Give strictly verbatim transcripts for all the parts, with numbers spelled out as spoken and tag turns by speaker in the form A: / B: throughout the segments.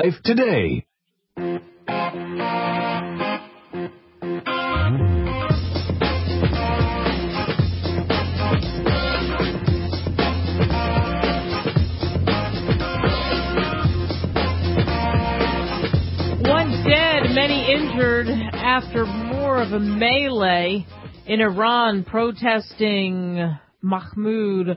A: Life Today.
B: One dead, many injured after more of a melee in Iran protesting Mahmoud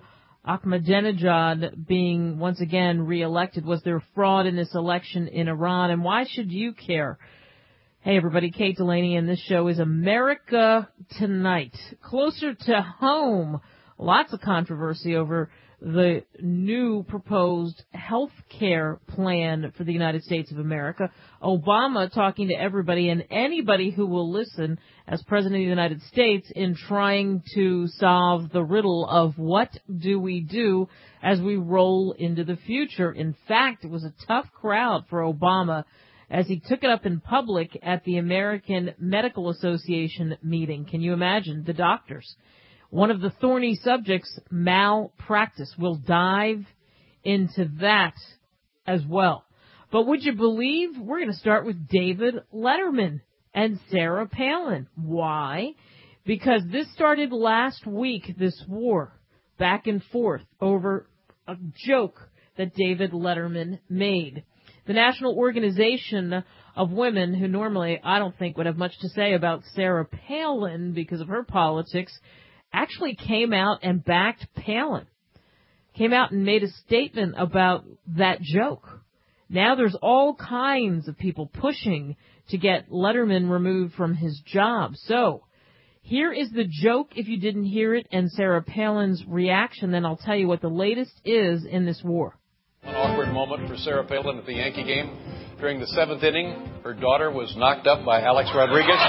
B: Ahmadinejad being once again reelected. Was there fraud in this election in Iran, and why should you care? Hey everybody, Kate Delaney, and this show is America Tonight. Closer to home, lots of controversy over the new proposed health care plan for the United States of America. Obama talking to everybody and anybody who will listen as President of the United States in trying to solve the riddle of what do we do as we roll into the future. In fact, it was a tough crowd for Obama as he took it up in public at the American Medical Association meeting. Can you imagine? The doctors. One of the thorny subjects, malpractice. We'll dive into that as well. But would you believe we're going to start with David Letterman and Sarah Palin? Why? Because this started last week, this war, back and forth over a joke that David Letterman made. The National Organization of Women, who normally I don't think would have much to say about Sarah Palin because of her politics, actually came out and backed Palin, came out and made a statement about that joke. Now there's all kinds of people pushing to get Letterman removed from his job. So here is the joke if you didn't hear it and Sarah Palin's reaction. Then I'll tell you what the latest is in this war.
C: An awkward moment for Sarah Palin at the Yankee game. During the seventh inning, her daughter was knocked up by Alex Rodriguez.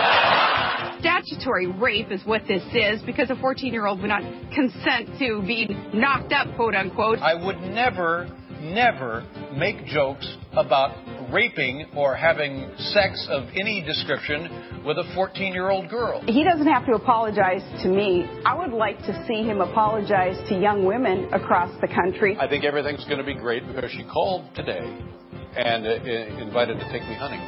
D: Statutory rape is what this is because a fourteen-year-old would not consent to being knocked up, quote unquote.
C: I would never, never make jokes about raping or having sex of any description with a fourteen-year-old girl.
D: He doesn't have to apologize to me. I would like to see him apologize to young women across the country.
C: I think everything's going to be great because she called today and uh, invited to take me hunting.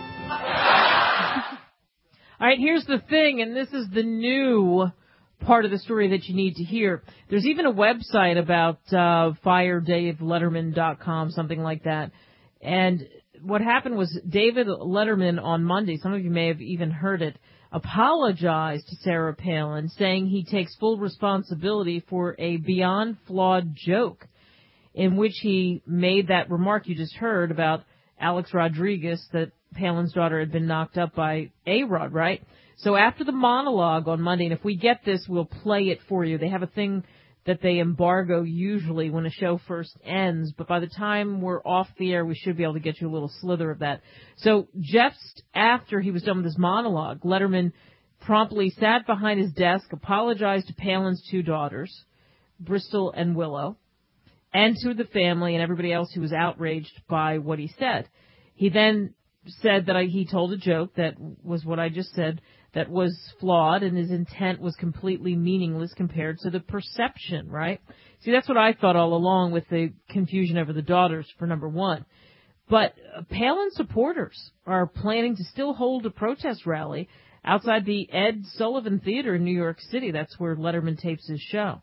B: All right, here's the thing, and this is the new part of the story that you need to hear. There's even a website about uh, fire dave letterman dot com, something like that. And what happened was David Letterman on Monday, some of you may have even heard it, apologized to Sarah Palin, saying he takes full responsibility for a beyond flawed joke in which he made that remark you just heard about Alex Rodriguez, that Palin's daughter had been knocked up by A-Rod, right? So after the monologue on Monday, and if we get this, we'll play it for you. They have a thing that they embargo usually when a show first ends, but by the time we're off the air, we should be able to get you a little slither of that. So just after he was done with his monologue, Letterman promptly sat behind his desk, apologized to Palin's two daughters, Bristol and Willow, and to the family and everybody else who was outraged by what he said. He then said that I, he told a joke that was what I just said, that was flawed, and his intent was completely meaningless compared to the perception, right? See, that's what I thought all along with the confusion over the daughters, for number one. But uh, Palin supporters are planning to still hold a protest rally outside the Ed Sullivan Theater in New York City. That's where Letterman tapes his show.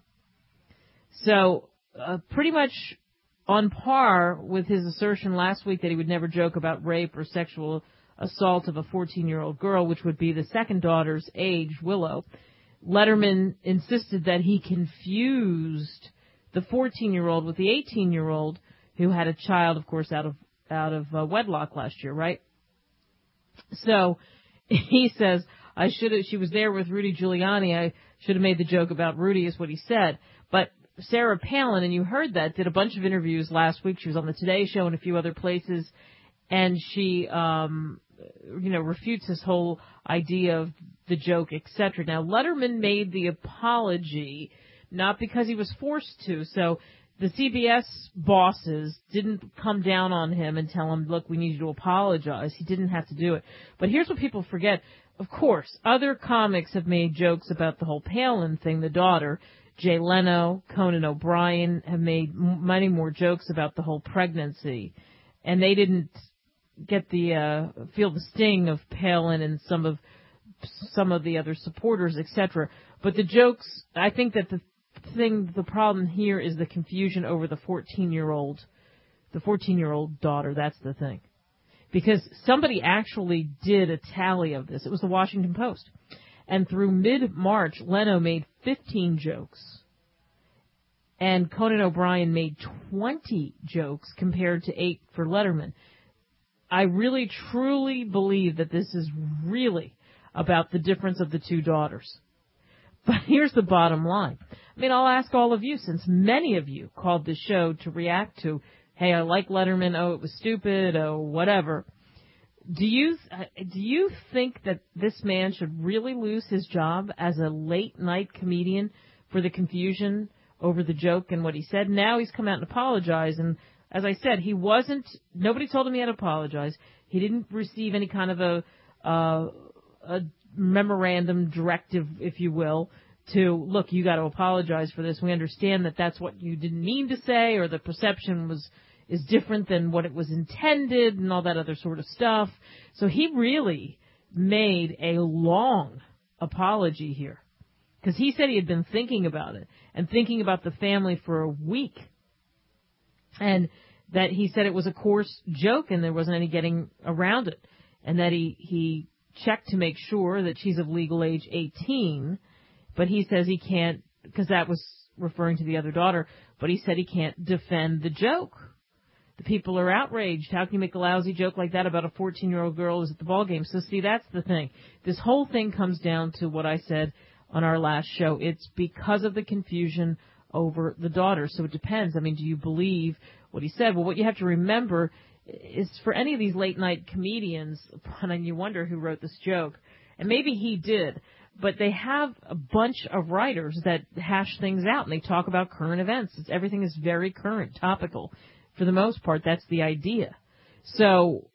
B: So uh, pretty much on par with his assertion last week that he would never joke about rape or sexual assault of a fourteen-year-old girl, which would be the second daughter's age, Willow. Letterman insisted that he confused the fourteen-year-old with the eighteen-year-old who had a child, of course, out of out of uh, wedlock last year, right? So he says, I should have, she was there with Rudy Giuliani. I should have made the joke about Rudy, is what he said. But Sarah Palin, and you heard that, did a bunch of interviews last week. She was on the Today Show and a few other places, and she, um, you know, refutes this whole idea of the joke, et cetera. Now, Letterman made the apology not because he was forced to. So the C B S bosses didn't come down on him and tell him, look, we need you to apologize. He didn't have to do it. But here's what people forget. Of course, other comics have made jokes about the whole Palin thing, the daughter. Jay Leno, Conan O'Brien have made m- many more jokes about the whole pregnancy. And they didn't get the uh, feel the sting of Palin and some of some of the other supporters, et cetera. But the jokes, I think that the thing, the problem here is the confusion over the fourteen-year-old, the fourteen-year-old daughter. That's the thing, because somebody actually did a tally of this. It was the Washington Post, and through mid-March, Leno made fifteen jokes, and Conan O'Brien made twenty jokes compared to eight for Letterman. I really, truly believe that this is really about the difference of the two daughters. But here's the bottom line. I mean, I'll ask all of you, since many of you called this show to react to, hey, I like Letterman, oh, it was stupid, oh, whatever. Do you do you think that this man should really lose his job as a late-night comedian for the confusion over the joke and what he said? Now he's come out and apologized, and as I said, he wasn't, nobody told him he had to apologize. He didn't receive any kind of a, uh, a memorandum directive, if you will, to, look, you got to apologize for this. We understand that that's what you didn't mean to say, or the perception was is different than what it was intended, and all that other sort of stuff. So he really made a long apology here, because he said he had been thinking about it and thinking about the family for a week, and that he said it was a coarse joke and there wasn't any getting around it, and that he he checked to make sure that she's of legal age eighteen, but he says he can't, because that was referring to the other daughter, but he said he can't defend the joke. The people are outraged. How can you make a lousy joke like that about a fourteen-year-old girl who's at the ball game? So, see, that's the thing. This whole thing comes down to what I said on our last show. It's because of the confusion over the daughter. So it depends. I mean, do you believe what he said? Well, what you have to remember is, for any of these late-night comedians, and you wonder who wrote this joke, and maybe he did, but they have a bunch of writers that hash things out, and they talk about current events. It's, everything is very current, topical. For the most part, that's the idea. So,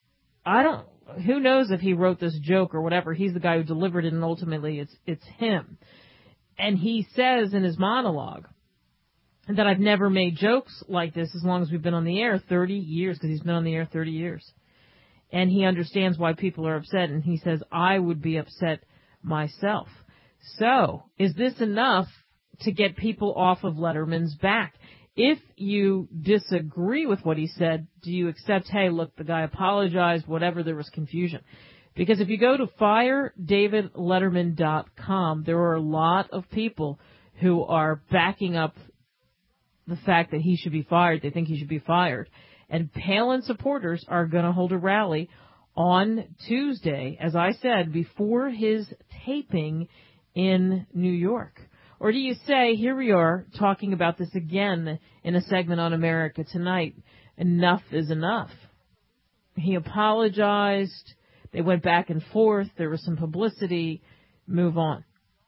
B: I don't, who knows if he wrote this joke or whatever. He's the guy who delivered it, and ultimately it's it's him. And he says in his monologue that I've never made jokes like this as long as we've been on the air, thirty years, because he's been on the air thirty years. And he understands why people are upset, and he says, I would be upset myself. So, is this enough to get people off of Letterman's back? If you disagree with what he said, do you accept, hey, look, the guy apologized, whatever, there was confusion? Because if you go to fire david letterman dot com, there are a lot of people who are backing up the fact that he should be fired. They think he should be fired. And Palin supporters are going to hold a rally on Tuesday, as I said, before his taping in New York. Or do you say, here we are talking about this again in a segment on America Tonight, enough is enough. He apologized, they went back and forth, there was some publicity, move on.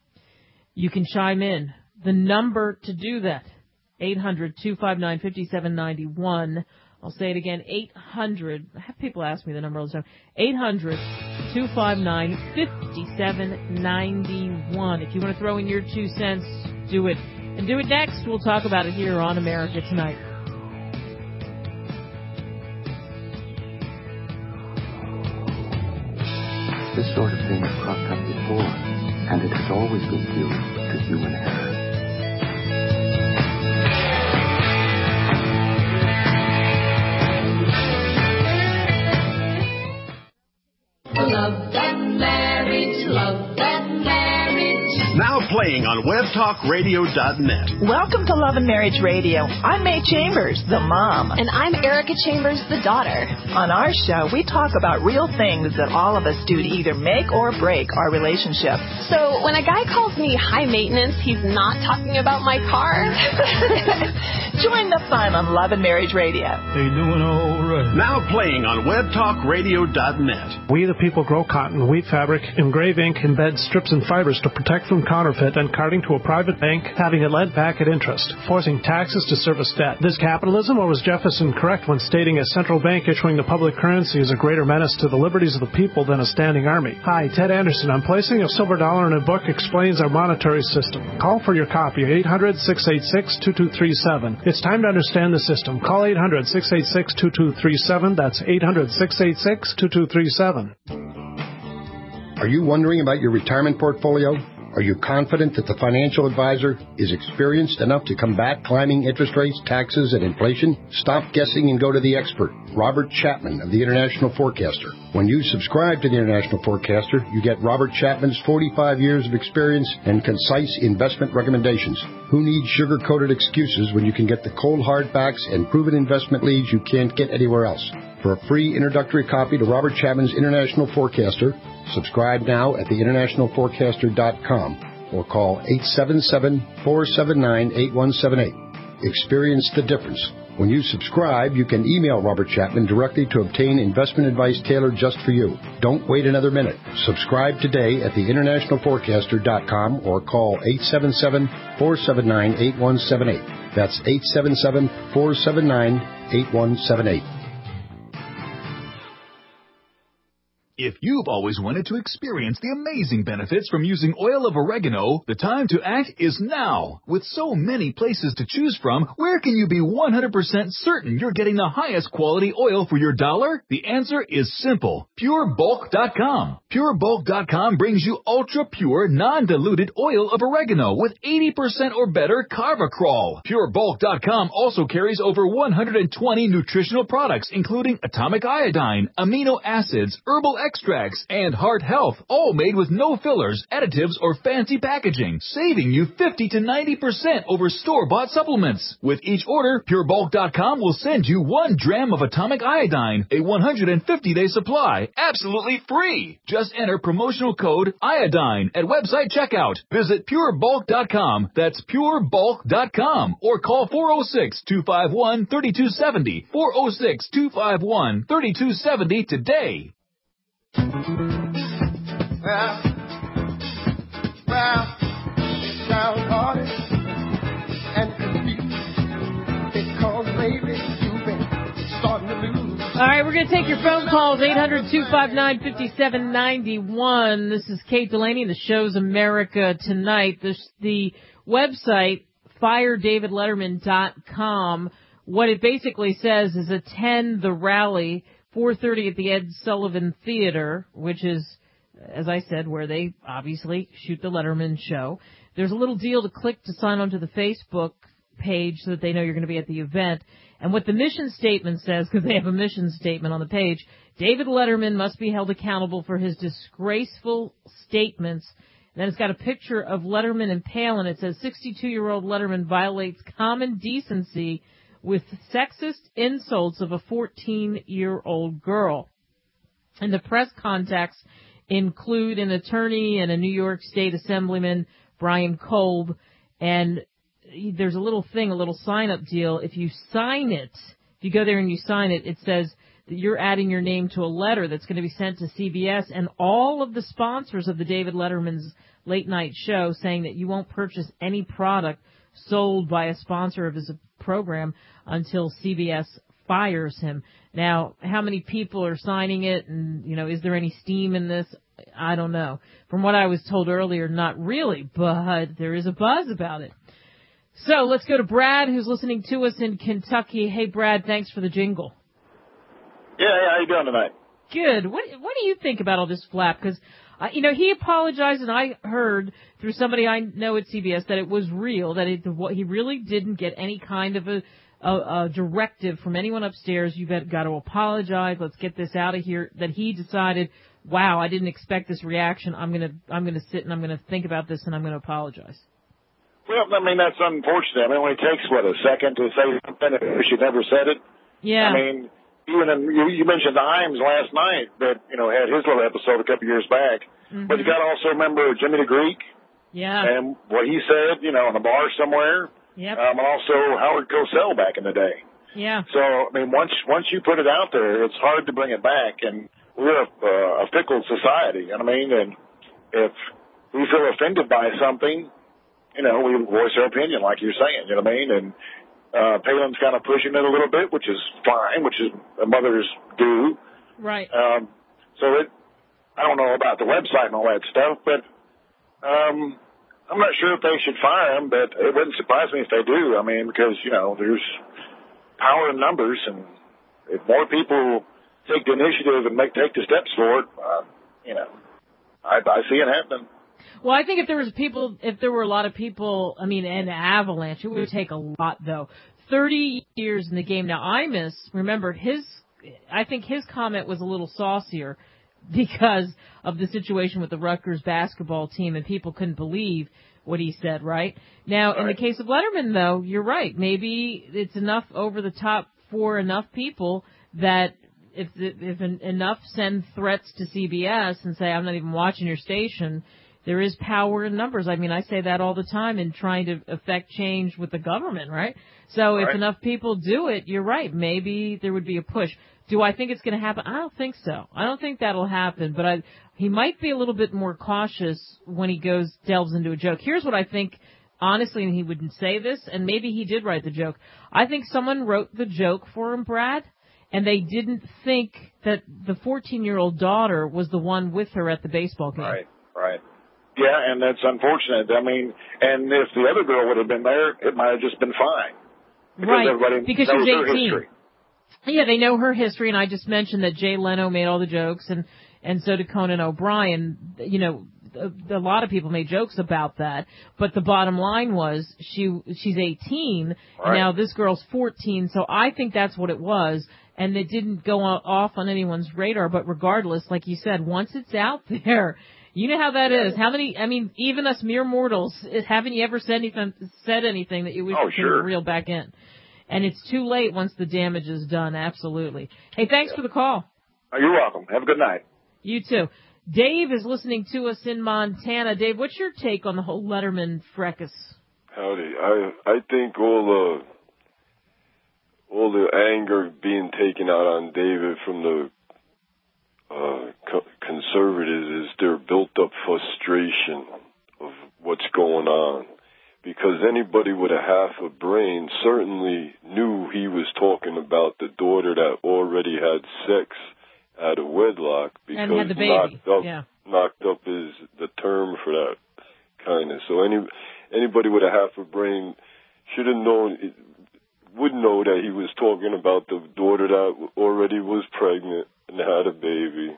B: You can chime in. The number to do that, eight hundred, two five nine, five seven nine one. I'll say it again, eight hundred, I have people ask me the number all the time, eight hundred, two five nine, five seven nine one. If you want to throw in your two cents, do it. And do it next. We'll talk about it here on America Tonight.
A: This sort of thing has cropped up before, and it has always been due to human error.
E: Love that marriage, love that marriage.
F: Now playing on web talk radio dot net.
G: Welcome to Love and Marriage Radio. I'm May Chambers, the mom.
H: And I'm Erica Chambers, the daughter.
G: On our show, we talk about real things that all of us do to either make or break our relationship.
H: So when a guy calls me high maintenance, he's not talking about my car.
G: Join the fun on Love and Marriage Radio.
I: They doing all right.
F: Now playing on web talk radio dot net.
J: We the people grow cotton, weave fabric, engrave ink, embed strips and fibers to protect from counterfeit, it than carting to a private bank, having it lent back at interest, forcing taxes to service debt. This capitalism, or was Jefferson correct when stating a central bank issuing the public currency is a greater menace to the liberties of the people than a standing army? Hi, Ted Anderson. I'm placing a silver dollar in a book explains our monetary system. Call for your copy at eight hundred, six eight six, two two three seven. It's time to understand the system. Call eight hundred, six eight six, two two three seven. That's eight hundred, six eight six, two two three seven.
K: Are you wondering about your retirement portfolio? Are you confident that the financial advisor is experienced enough to combat climbing interest rates, taxes, and inflation? Stop guessing and go to the expert, Robert Chapman of the International Forecaster. When you subscribe to the International Forecaster, you get Robert Chapman's forty-five years of experience and concise investment recommendations. Who needs sugar-coated excuses when you can get the cold hard facts and proven investment leads you can't get anywhere else? For a free introductory copy to Robert Chapman's International Forecaster, subscribe now at the international forecaster dot com or call eight seven seven, four seven nine, eight one seven eight. Experience the difference. When you subscribe, you can email Robert Chapman directly to obtain investment advice tailored just for you. Don't wait another minute. Subscribe today at the international forecaster dot com or call eight seven seven, four seven nine, eight one seven eight. That's eight seven seven, four seven nine, eight one seven eight.
L: If you've always wanted to experience the amazing benefits from using oil of oregano, the time to act is now. With so many places to choose from, where can you be one hundred percent certain you're getting the highest quality oil for your dollar? The answer is simple. pure bulk dot com. pure bulk dot com brings you ultra-pure, non-diluted oil of oregano with eighty percent or better carvacrol. pure bulk dot com also carries over one hundred twenty nutritional products, including atomic iodine, amino acids, herbal extracts, and heart health, all made with no fillers, additives, or fancy packaging, saving you fifty to ninety percent over store-bought supplements. With each order, pure bulk dot com will send you one dram of atomic iodine, a one hundred fifty day supply, absolutely free. Just enter promotional code iodine at website checkout. Visit pure bulk dot com, that's pure bulk dot com, or call four oh six, two five one, three two seven oh, four oh six, two five one, three two seven oh today.
M: Well, well, it's downhearted and confused because lately you've been starting to lose.
B: All right, we're going to take your phone calls, eight hundred, two five nine, five seven nine one. This is Kate Delaney, and the show's America Tonight. This, the website, fire david letterman dot com, what it basically says is attend the rally, four thirty at the Ed Sullivan Theater, which is, as I said, where they obviously shoot the Letterman show. There's a little deal to click to sign on to the Facebook page so that they know you're going to be at the event. And what the mission statement says, because they have a mission statement on the page, David Letterman must be held accountable for his disgraceful statements. And then it's got a picture of Letterman and Palin. It says sixty-two-year-old Letterman violates common decency with sexist insults of a fourteen-year-old girl. And the press contacts include an attorney and a New York State Assemblyman, Brian Kolb, and there's a little thing, a little sign-up deal. If you sign it, if you go there and you sign it, it says that you're adding your name to a letter that's going to be sent to C B S and all of the sponsors of the David Letterman's late night show, saying that you won't purchase any product sold by a sponsor of his program until C B S fires him. Now, how many people are signing it, and, you know, is there any steam in this? I don't know. From what I was told earlier, not really, but there is a buzz about it. So let's go to Brad, who's listening to us in Kentucky. Hey, Brad, thanks for the jingle.
N: Yeah, yeah, how you doing tonight?
B: Good. What What do you think about all this flap? Because, uh, you know, he apologized, and I heard through somebody I know at C B S that it was real, that it, he really didn't get any kind of a, a, a directive from anyone upstairs. You've got to apologize. Let's get this out of here. That he decided, wow, I didn't expect this reaction. I'm gonna I'm gonna sit and I'm gonna think about this, and I'm gonna apologize.
N: Well, I mean, that's unfortunate. I mean, when it takes, what, a second to say something if she never said it?
B: Yeah.
N: I mean, even in, you, you mentioned Imes last night that, you know, had his little episode a couple years back. Mm-hmm. But you got to also remember Jimmy the Greek.
B: Yeah.
N: And what he said, you know, in a bar somewhere.
B: Yep.
N: Um, and also Howard Cosell back in the day.
B: Yeah.
N: So, I mean, once once you put it out there, it's hard to bring it back. And we're a, uh, a fickle society, you know what I mean? And if we feel offended by something, you know, we voice our opinion, like you're saying, you know what I mean? And uh, Palin's kind of pushing it a little bit, which is fine, which is mothers do.
B: Right.
N: Um, so it, I don't know about the website and all that stuff, but um, I'm not sure if they should fire him, but it wouldn't surprise me if they do. I mean, because, you know, there's power in numbers, and if more people take the initiative and make take the steps for it, uh, you know, I, I see it happening.
B: Well, I think if there was people, if there were a lot of people, I mean, an avalanche, it would take a lot, though. Thirty years in the game. Now, Imus, remember, his, I think his comment was a little saucier because of the situation with the Rutgers basketball team, and people couldn't believe what he said, right? Now, right. In the case of Letterman, though, you're right. Maybe it's enough over the top for enough people that if if enough send threats to C B S and say, I'm not even watching your station, there is power in numbers. I mean, I say that all the time in trying to affect change with the government, right? So right. If enough people do it, you're right. Maybe there would be a push. Do I think it's going to happen? I don't think so. I don't think that'll happen, but I, he might be a little bit more cautious when he goes, delves into a joke. Here's what I think, honestly, and he wouldn't say this, and maybe he did write the joke. I think someone wrote the joke for him, Brad, and they didn't think that the fourteen-year-old daughter was the one with her at the baseball game.
N: Right, right. Yeah, and that's unfortunate. I mean, and if the other girl would have been there, it might have just been fine. Because
B: right,
N: everybody
B: because
N: knows
B: she's
N: her
B: eighteen.
N: history.
B: Yeah, they know her history, and I just mentioned that Jay Leno made all the jokes, and, and so did Conan O'Brien. You know, a, a lot of people made jokes about that, but the bottom line was she she's eighteen,
N: right.
B: And now this girl's fourteen, so I think that's what it was, and it didn't go off on anyone's radar, but regardless, like you said, once it's out there, you know how that is. How many, I mean, even us mere mortals, haven't you ever said anything, said anything that you wish
N: oh,
B: you
N: sure.
B: could reel back in? And it's too late once the damage is done, absolutely. Hey, thanks yeah. for the call.
N: Oh, you're welcome. Have a good night.
B: You too. Dave is listening to us in Montana. Dave, what's your take on the whole Letterman fracas?
O: Howdy. I I think all the all the anger being taken out on David from the uh, co- conservatives is their built-up frustration of what's going on. Because anybody with a half a brain certainly knew he was talking about the daughter that already had sex out of wedlock, because
B: and had the baby.
O: knocked up,
B: yeah.
O: knocked up is the term for that kind of. So any anybody with a half a brain should have known, would know that he was talking about the daughter that already was pregnant and had a baby.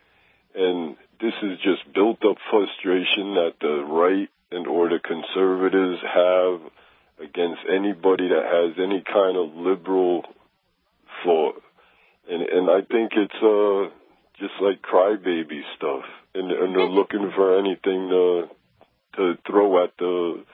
O: And this is just built up frustration that the right and or the conservatives have against anybody that has any kind of liberal thought. And and I think it's uh just like crybaby stuff. And, and they're looking for anything to, to throw at the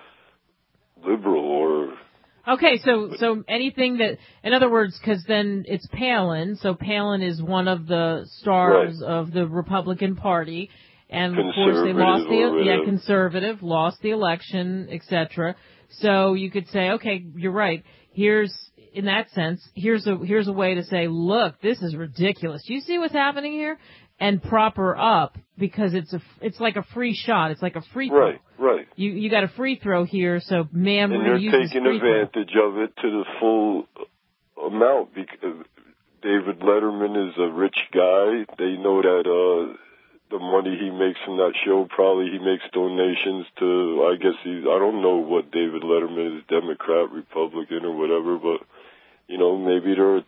O: liberal or...
B: Okay, so so anything that, in other words, because then it's Palin. So Palin is one of the stars right. of the Republican Party. And, of course, they lost the, yeah, conservative, lost the election, et cetera. So you could say, okay, you're right. Here's, in that sense, here's a, here's a way to say, look, this is ridiculous. Do you see what's happening here? And prop her up, because it's a, it's like a free shot. It's like a free throw.
O: Right, right.
B: You, you got a free throw here, so ma'am,
O: and
B: we're going to use this
O: taking
B: free
O: advantage
B: throw.
O: of it to the full amount, because David Letterman is a rich guy. They know that, uh, the money he makes from that show, probably he makes donations to, I guess he's, I don't know what David Letterman is, Democrat, Republican, or whatever, but, you know, maybe they're,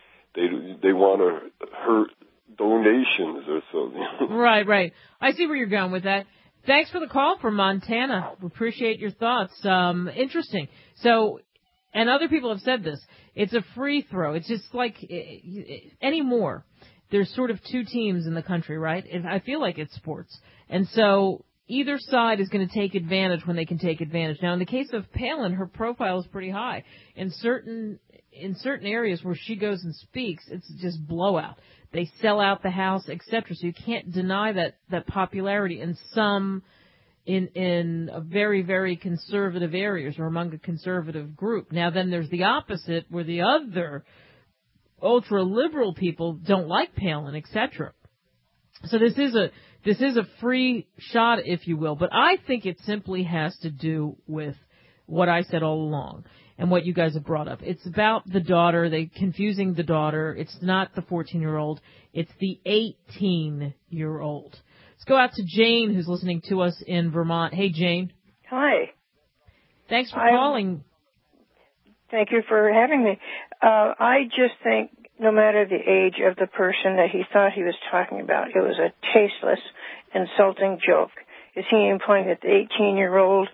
O: they, they want to hurt donations or something.
B: Right, right. I see where you're going with that. Thanks for the call from Montana. We appreciate your thoughts. Um, interesting. So, and other people have said this, it's a free throw. It's just like anymore. There's sort of two teams in the country, right? I feel like it's sports. And so either side is going to take advantage when they can take advantage. Now, in the case of Palin, her profile is pretty high. In certain in certain areas where she goes and speaks, it's just blowout. They sell out the house, et cetera. So you can't deny that, that popularity in some, in in very, very conservative areas or among a conservative group. Now, then there's the opposite, where the other ultra-liberal people don't like Palin, et cetera. So this is a this is a free shot, if you will, but I think it simply has to do with what I said all along and what you guys have brought up. It's about the daughter. They confusing the daughter. It's not the fourteen-year-old. It's the eighteen-year-old. Let's go out to Jane, who's listening to us in Vermont. Hey, Jane.
P: Hi.
B: Thanks for
P: I'm,
B: calling.
P: Thank you for having me. Uh, I just think no matter the age of the person that he thought he was talking about, it was a tasteless, insulting joke. Is he implying that the eighteen-year-old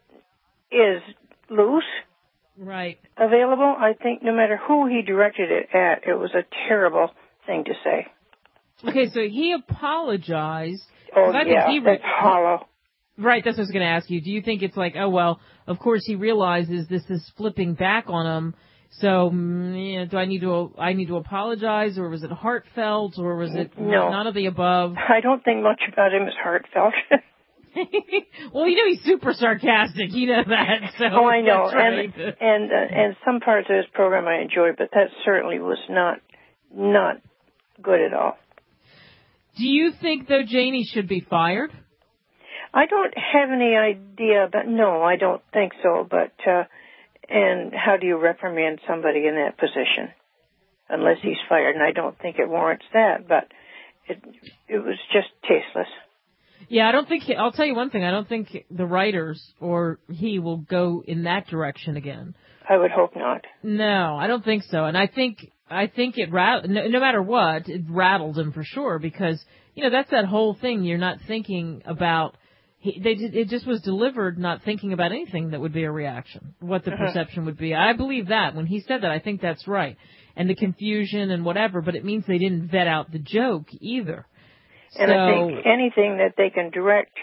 P: is loose?
B: Right.
P: Available? I think no matter who he directed it at, it was a terrible thing to say.
B: Okay, so he apologized.
P: Oh,
B: I
P: yeah,
B: think he
P: that's hollow.
B: Right, that's what I was going to ask you. Do you think it's like, oh, well, of course he realizes this is flipping back on him, so mm, yeah, do I need to I need to apologize, or was it heartfelt, or was it
P: no.
B: none of the above?
P: I don't think much about him is heartfelt.
B: Well, you know he's super sarcastic. You know that. So
P: oh, I know.
B: That's right.
P: And and uh, and some parts of his program I enjoyed, but that certainly was not not good at all.
B: Do you think, though, Janie should be fired?
P: I don't have any idea, but no, I don't think so. But uh, and how do you reprimand somebody in that position unless he's fired? And I don't think it warrants that. But it it was just tasteless.
B: Yeah, I don't think, he, I'll tell you one thing, I don't think the writers or he will go in that direction again.
P: I would hope not.
B: No, I don't think so. And I think, I think it, rat- no, no matter what, it rattled him for sure because, you know, that's that whole thing. You're not thinking about, he, they, it just was delivered not thinking about anything that would be a reaction, what the uh-huh. perception would be. I believe that. When he said that, I think that's right. And the confusion and whatever, but it means they didn't vet out the joke either.
P: And
B: so,
P: I think anything that they can direct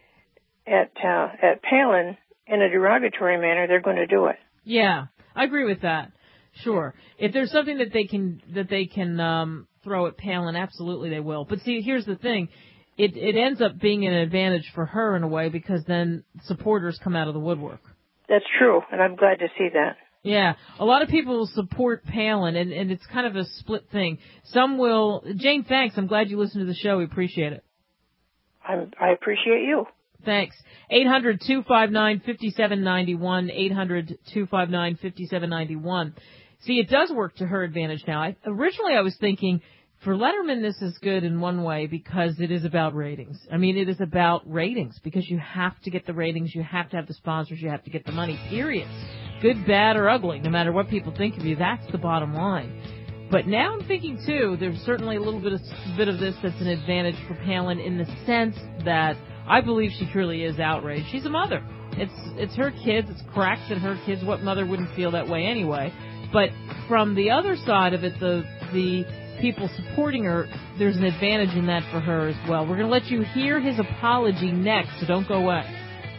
P: at uh, at Palin in a derogatory manner, they're going to do it.
B: Yeah, I agree with that. Sure, if there's something that they can that they can um, throw at Palin, absolutely they will. But see, here's the thing: it it ends up being an advantage for her in a way because then supporters come out of the woodwork.
P: That's true, and I'm glad to see that.
B: Yeah, a lot of people will support Palin, and, and it's kind of a split thing. Some will. Jane, thanks. I'm glad you listened to the show. We appreciate it.
P: I'm, I appreciate you.
B: Thanks. eight hundred two five nine five seven nine one, eight hundred two five nine five seven nine one. See, it does work to her advantage now. I, originally, I was thinking, for Letterman, this is good in one way because it is about ratings. I mean, it is about ratings because you have to get the ratings, you have to have the sponsors, you have to get the money, period. Good, bad, or ugly, no matter what people think of you, that's the bottom line. But now I'm thinking, too, there's certainly a little bit of, bit of this that's an advantage for Palin in the sense that I believe she truly is outraged. She's a mother. It's it's her kids. It's cracks at her kids. What mother wouldn't feel that way anyway? But from the other side of it, the the people supporting her, there's an advantage in that for her as well. We're going to let you hear his apology next, so don't go away.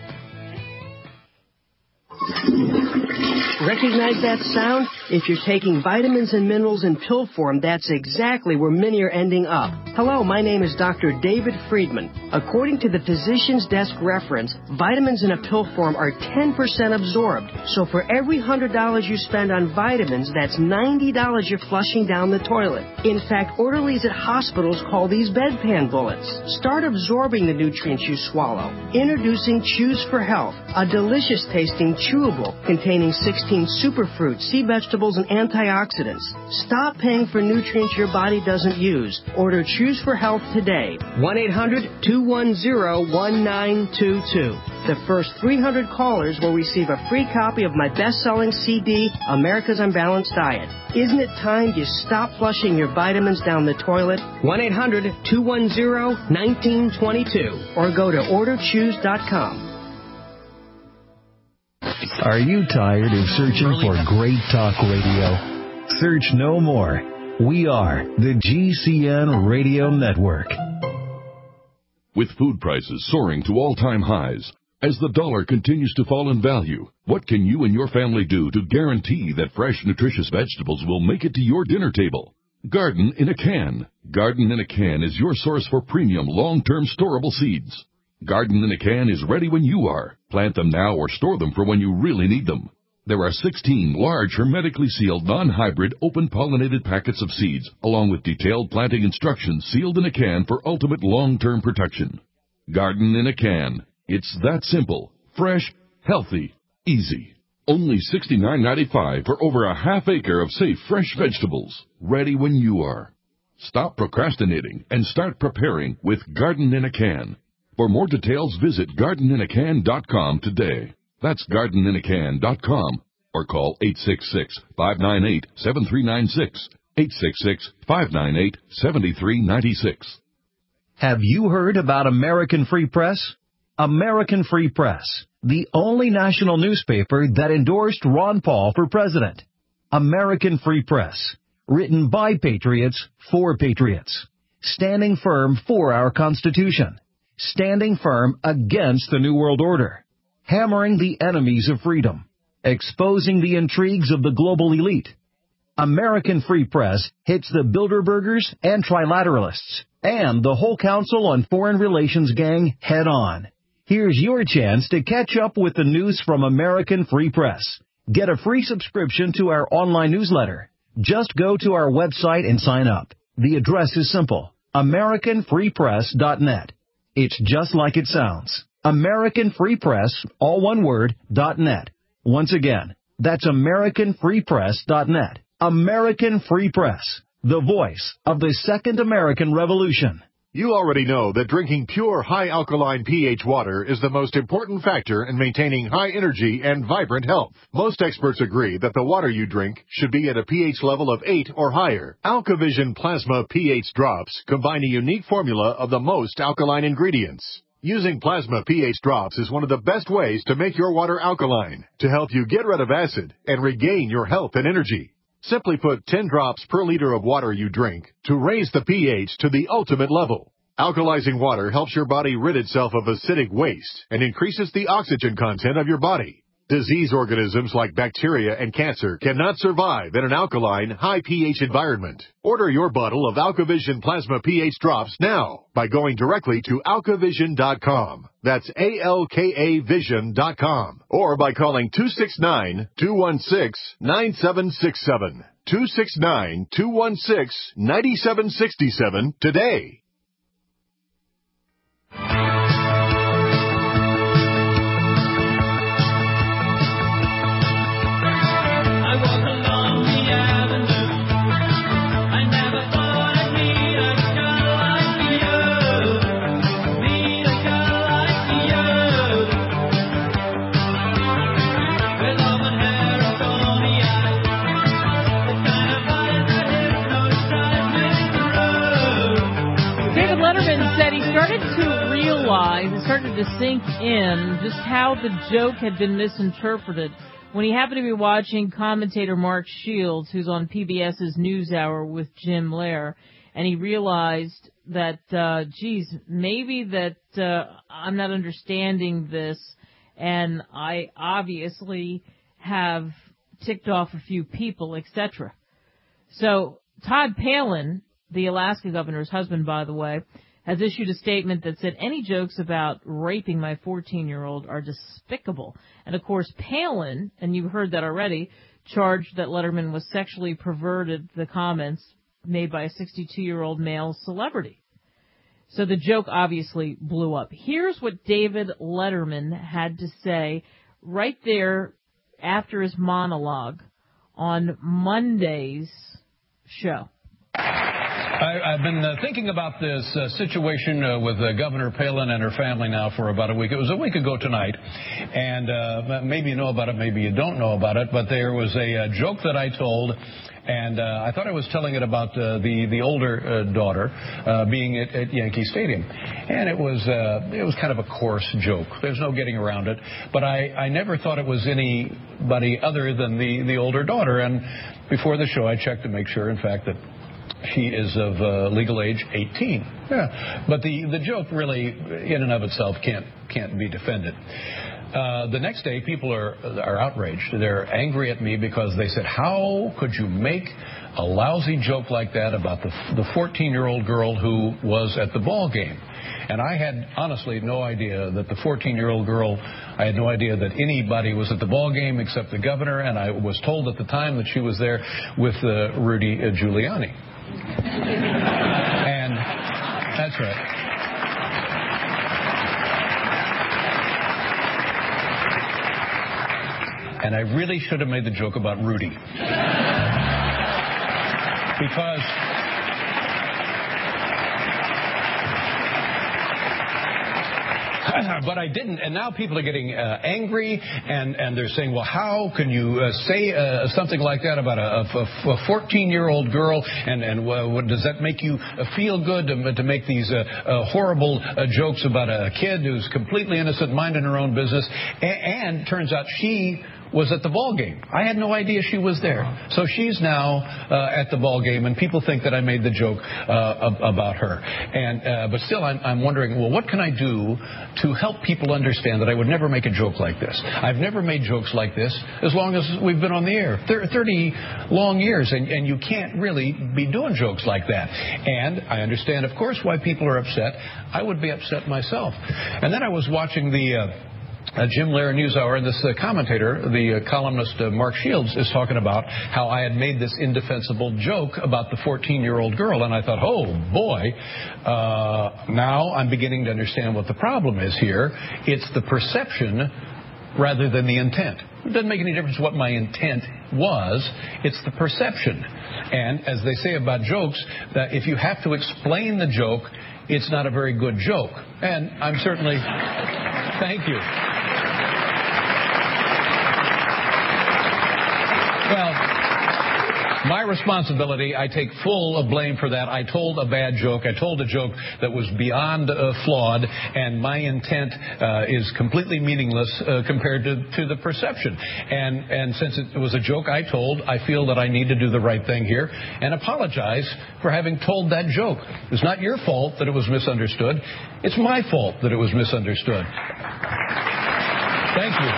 Q: Recognize that sound? If you're taking vitamins and minerals in pill form, that's exactly where many are ending up. Hello, my name is Doctor David Friedman. According to the Physician's Desk reference, vitamins in a pill form are ten percent absorbed. So for every one hundred dollars you spend on vitamins, that's ninety dollars you're flushing down the toilet. In fact, orderlies at hospitals call these bedpan bullets. Start absorbing the nutrients you swallow. Introducing Chews for Health, a delicious tasting chewable containing sixteen superfruits, sea vegetables, and antioxidants. Stop paying for nutrients your body doesn't use. Order Chews for Health today. one eight hundred two one zero one nine two two. The first three hundred callers will receive a free copy of my best-selling C D, America's Unbalanced Diet. Isn't it time you stop flushing your vitamins down the toilet? one eight hundred two one zero one nine two two or go to order chews dot com.
R: Are you tired of searching for great talk radio? Search no more. We are the G C N Radio Network.
S: With food prices soaring to all-time highs, as the dollar continues to fall in value, what can you and your family do to guarantee that fresh, nutritious vegetables will make it to your dinner table? Garden in a Can. Garden in a Can is your source for premium, long-term storable seeds. Garden in a Can is ready when you are. Plant them now or store them for when you really need them. There are sixteen large hermetically sealed non-hybrid open pollinated packets of seeds along with detailed planting instructions sealed in a can for ultimate long-term protection. Garden in a can. It's that simple, fresh, healthy, easy. Only sixty-nine ninety-five for over a half acre of safe fresh vegetables, ready when you are. Stop procrastinating and start preparing with Garden in a Can. For more details, visit garden in a can dot com today. That's garden in a can dot com or call eight six six, five nine eight, seven three nine six, eight six six, five nine eight, seven three nine six.
R: Have you heard about American Free Press? American Free Press, the only national newspaper that endorsed Ron Paul for president. American Free Press, written by patriots for patriots, standing firm for our Constitution, standing firm against the New World Order, hammering the enemies of freedom, exposing the intrigues of the global elite. American Free Press hits the Bilderbergers and Trilateralists and the whole Council on Foreign Relations gang head on. Here's your chance to catch up with the news from American Free Press. Get a free subscription to our online newsletter. Just go to our website and sign up. The address is simple, american free press dot net. It's just like it sounds. American Free Press, all one word, dot net. Once again, that's american free press dot net. American Free Press, the voice of the Second American Revolution.
T: You already know that drinking pure, high-alkaline pH water is the most important factor in maintaining high energy and vibrant health. Most experts agree that the water you drink should be at a pH level of eight or higher. AlkaVision Plasma pH drops combine a unique formula of the most alkaline ingredients. Using Plasma pH drops is one of the best ways to make your water alkaline, to help you get rid of acid and regain your health and energy. Simply put ten drops per liter of water you drink to raise the pH to the ultimate level. Alkalizing water helps your body rid itself of acidic waste and increases the oxygen content of your body. Disease organisms like bacteria and cancer cannot survive in an alkaline, high pH environment. Order your bottle of AlkaVision Plasma pH drops now by going directly to alka vision dot com. That's A L K A vision dot com. Or by calling two six nine, two one six, nine seven six seven. two six nine, two one six, nine seven six seven today.
B: It started to sink in just how the joke had been misinterpreted when he happened to be watching commentator Mark Shields, who's on P B S's NewsHour with Jim Lehrer, and he realized that, uh, geez, maybe that uh, I'm not understanding this, and I obviously have ticked off a few people, et cetera. So Todd Palin, the Alaska governor's husband, by the way, has issued a statement that said any jokes about raping my fourteen-year-old are despicable. And, of course, Palin, and you've heard that already, charged that Letterman was sexually perverted the comments made by a sixty-two-year-old male celebrity. So the joke obviously blew up. Here's what David Letterman had to say right there after his monologue on Monday's show.
C: I, I've been uh, thinking about this uh, situation uh, with uh, Governor Palin and her family now for about a week. It was a week ago tonight, and uh, maybe you know about it, maybe you don't know about it, but there was a, a joke that I told, and uh, I thought I was telling it about uh, the the older uh, daughter uh, being at, at Yankee Stadium, and it was uh, it was kind of a coarse joke. There's no getting around it, but I, I never thought it was anybody other than the the older daughter. And before the show, I checked to make sure, in fact, that she is of uh, legal age eighteen. Yeah. But the, the joke really, in and of itself, can't can't be defended. Uh, the next day, people are are outraged. They're angry at me because they said, how could you make a lousy joke like that about the the fourteen-year-old girl who was at the ball game? And I had, honestly, no idea that the fourteen-year-old girl, I had no idea that anybody was at the ball game except the governor, and I was told at the time that she was there with uh, Rudy uh, Giuliani. And that's right. And I really should have made the joke about Rudy. Because but I didn't, and now people are getting uh, angry, and, and they're saying, well, how can you uh, say uh, something like that about a, a fourteen-year-old girl, and, and uh, what, does that make you uh, feel good to, to make these uh, uh, horrible uh, jokes about a kid who's completely innocent, minding her own business, and, and turns out she was at the ball game. I had no idea she was there. So she's now uh, at the ball game, and people think that I made the joke uh, about her. And uh, but still, I'm, I'm wondering, well, what can I do to help people understand that I would never make a joke like this? I've never made jokes like this as long as we've been on the air, thirty long years, and, and you can't really be doing jokes like that. And I understand, of course, why people are upset. I would be upset myself. And then I was watching the Uh, Uh, Jim Lehrer NewsHour, and this uh, commentator, the uh, columnist uh, Mark Shields, is talking about how I had made this indefensible joke about the fourteen-year-old girl, and I thought, oh boy, uh, now I'm beginning to understand what the problem is here. It's the perception rather than the intent. It doesn't make any difference what my intent was. It's the perception. And as they say about jokes, that if you have to explain the joke, it's not a very good joke. And I'm certainly... Thank you. Well, my responsibility, I take full blame for that. I told a bad joke. I told a joke that was beyond uh, flawed, and my intent uh, is completely meaningless uh, compared to, to the perception. And, and since it was a joke I told, I feel that I need to do the right thing here and apologize for having told that joke. It's not your fault that it was misunderstood. It's my fault that it was misunderstood. Thank you.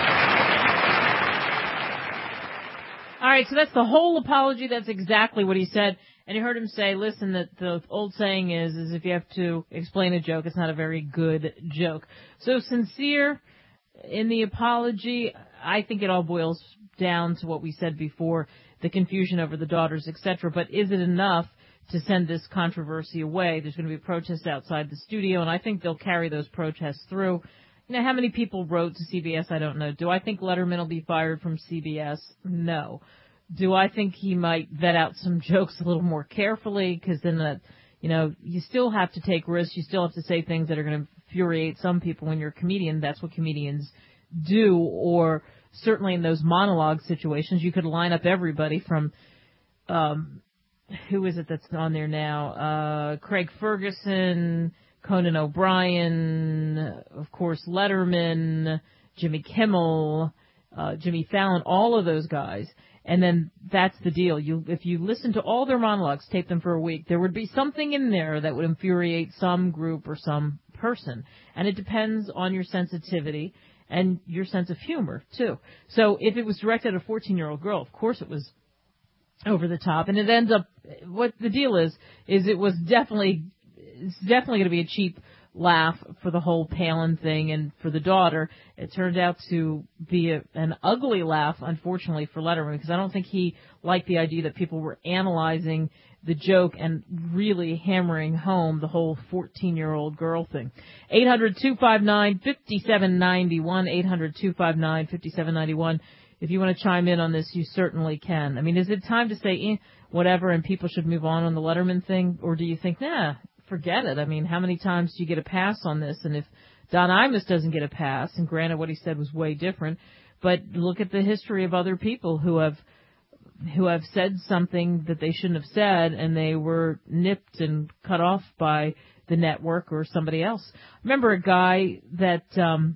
B: All right, so that's the whole apology. That's exactly what he said. And you heard him say, listen, that the old saying is, is if you have to explain a joke, it's not a very good joke. So sincere in the apology. I think it all boils down to what we said before, the confusion over the daughters, et cetera. But is it enough to send this controversy away? There's going to be protests outside the studio, and I think they'll carry those protests through. You know, how many people wrote to C B S? I don't know. Do I think Letterman will be fired from C B S? No. Do I think he might vet out some jokes a little more carefully? Because then, that, you know, you still have to take risks. You still have to say things that are going to infuriate some people when you're a comedian. That's what comedians do. Or certainly in those monologue situations, you could line up everybody from, um, who is it that's on there now? Uh, Craig Ferguson, Conan O'Brien, of course, Letterman, Jimmy Kimmel, uh, Jimmy Fallon, all of those guys. And then that's the deal. You, if you listen to all their monologues, tape them for a week, there would be something in there that would infuriate some group or some person. And it depends on your sensitivity and your sense of humor, too. So if it was directed at a fourteen-year-old girl, of course it was over the top. And it ends up, what the deal is, is it was definitely... It's definitely going to be a cheap laugh for the whole Palin thing and for the daughter. It turned out to be a, an ugly laugh, unfortunately, for Letterman, because I don't think he liked the idea that people were analyzing the joke and really hammering home the whole fourteen-year-old girl thing. eight hundred two five nine five seven nine one, eight hundred two five nine five seven nine one. If you want to chime in on this, you certainly can. I mean, is it time to say eh, whatever and people should move on on the Letterman thing, or do you think, nah, forget it? I mean, how many times do you get a pass on this? And if Don Imus doesn't get a pass, and granted what he said was way different, but look at the history of other people who have who have said something that they shouldn't have said, and they were nipped and cut off by the network or somebody else. I remember a guy that um,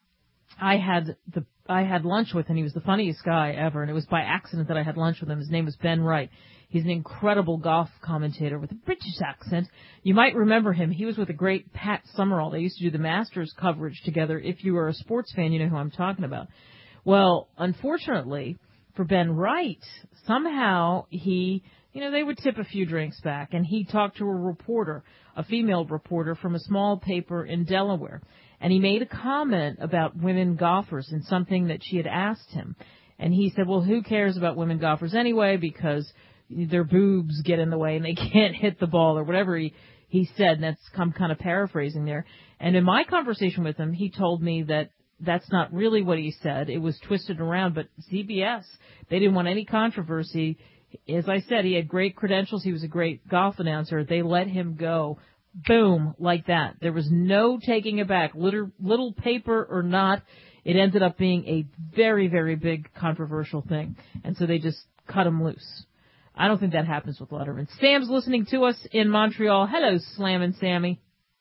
B: I had the I had lunch with, and he was the funniest guy ever, and it was by accident that I had lunch with him. His name was Ben Wright. He's an incredible golf commentator with a British accent. You might remember him. He was with the great Pat Summerall. They used to do the Masters coverage together. If you are a sports fan, you know who I'm talking about. Well, unfortunately for Ben Wright, somehow he you know, they would tip a few drinks back. And he talked to a reporter, a female reporter from a small paper in Delaware. And he made a comment about women golfers and something that she had asked him. And he said, well, who cares about women golfers anyway, because their boobs get in the way and they can't hit the ball, or whatever he, he said. And that's, I'm kind of paraphrasing there. And in my conversation with him, he told me that that's not really what he said. It was twisted around, but C B S, they didn't want any controversy. As I said, he had great credentials. He was a great golf announcer. They let him go, boom, like that. There was no taking it back, little, little paper or not. It ended up being a very, very big controversial thing. And so they just cut him loose. I don't think that happens with Letterman. Sam's listening to us in Montreal. Hello, Slammin' Sammy.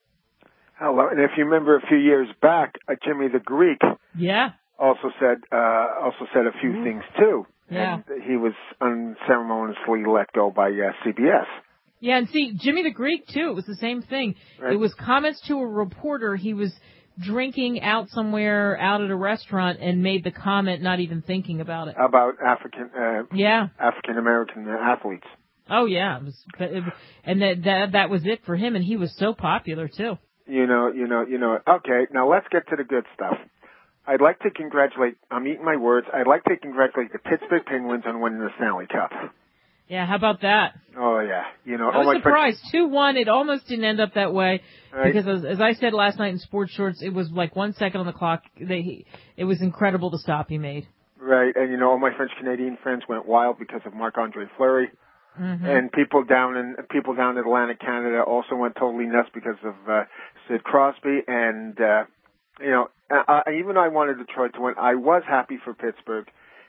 U: Hello. And if you remember a few years back, uh, Jimmy the Greek
B: yeah.
U: also said uh, also said a few mm. things, too.
B: Yeah.
U: And he was unceremoniously let go by uh, C B S.
B: Yeah, and see, Jimmy the Greek, too, it was the same thing. Right. It was comments to a reporter. He was drinking out somewhere, out at a restaurant, and made the comment not even thinking about it.
U: About African uh,
B: yeah.
U: African-American athletes.
B: Oh, yeah. It was, it, and that, that that was it for him, and he was so popular, too.
U: You know, you know, you know. Okay, now let's get to the good stuff. I'd like to congratulate, I'm eating my words, I'd like to congratulate the Pittsburgh Penguins on winning the Stanley Cup.
B: Yeah, how about that?
U: Oh, yeah. You know,
B: I was
U: oh,
B: surprised. two one, it almost didn't end up that way.
U: Right.
B: Because as, as I said last night in Sports Shorts, it was like one second on the clock. They, it was incredible the stop he made.
U: Right, and you know, all my French-Canadian friends went wild because of Marc-Andre Fleury.
B: Mm-hmm.
U: And people down in people down in Atlantic Canada also went totally nuts because of uh, Sid Crosby. And uh, you know, I, I, even though I wanted Detroit to win, I was happy for Pittsburgh.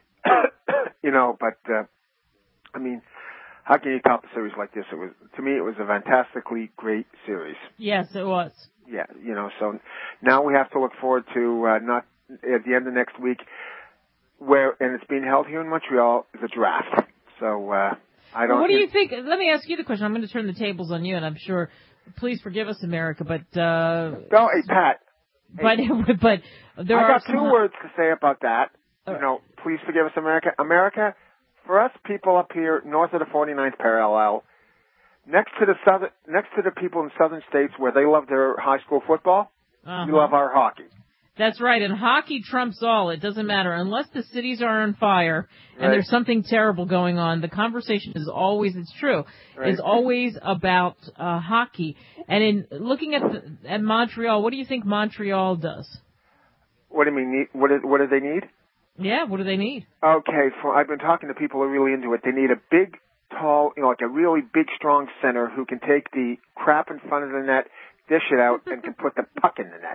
U: you know, but uh, I mean, how can you top a series like this? It was, to me, it was a fantastically great series.
B: Yes, it was.
U: Yeah, you know, so now we have to look forward to uh, not at the end of next week, where and it's being held here in Montreal, the draft. So. Uh, I don't
B: well, what do you think? Let me ask you the question. I'm going to turn the tables on you, and I'm sure, please forgive us, America, but... Uh,
U: no, hey, Pat.
B: But,
U: hey,
B: but there
U: I
B: are
U: got
B: some...
U: two words to say about that.
B: Uh,
U: you know, please forgive us, America. America, for us people up here north of the forty-ninth parallel, next to the southern, next to the people in southern states where they love their high school football,
B: uh-huh.
U: we love our hockey.
B: That's right, and hockey trumps all. It doesn't matter. Unless the cities are on fire and
U: right.
B: there's something terrible going on, the conversation is always, it's true,
U: right.
B: it's always about uh, hockey. And in looking at the, at Montreal, what do you think Montreal does?
U: What do you mean? What do, what do they need?
B: Yeah, what do they need?
U: Okay, for, I've been talking to people who are really into it. They need a big, tall, you know, like a really big, strong center who can take the crap in front of the net, dish it out, and can put the puck in the net.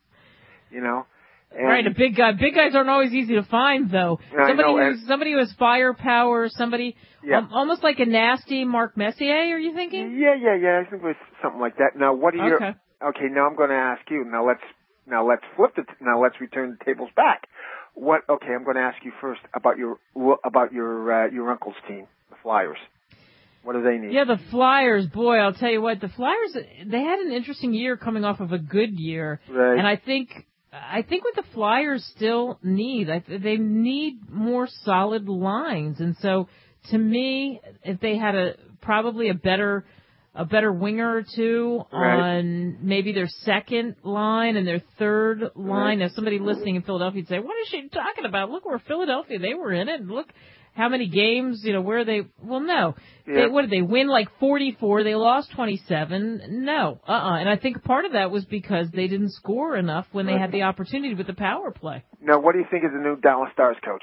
U: You know, and
B: right? A big guy. Big guys aren't always easy to find, though.
U: I
B: Somebody
U: know,
B: who's somebody who has firepower. Somebody
U: yeah.
B: um, almost like a nasty Mark Messier. Are you thinking?
U: Yeah, yeah, yeah. I think it was something like that. Now, what do you?
B: Okay.
U: Okay. Now I'm going to ask you. Now let's now let's flip the. Now let's return the tables back. What? Okay, I'm going to ask you first about your about your uh, your uncle's team, the Flyers. What do they need?
B: Yeah, the Flyers, boy, I'll tell you what, the Flyers, they had an interesting year coming off of a good year.
U: Right.
B: And I think, I think what the Flyers still need, I, they need more solid lines. And so, to me, if they had a, probably a better, a better winger or two
U: right.
B: on maybe their second line and their third line.
U: Right.
B: Now, somebody listening in Philadelphia would say, what is she talking about? Look where Philadelphia, they were in it. And look how many games, you know, where they, well, no.
U: Yeah.
B: They, what did they win, like forty-four? They lost twenty-seven. No. Uh-uh. And I think part of that was because they didn't score enough when they
U: right.
B: had the opportunity with the power play.
U: Now, what do you think is the new Dallas Stars coach?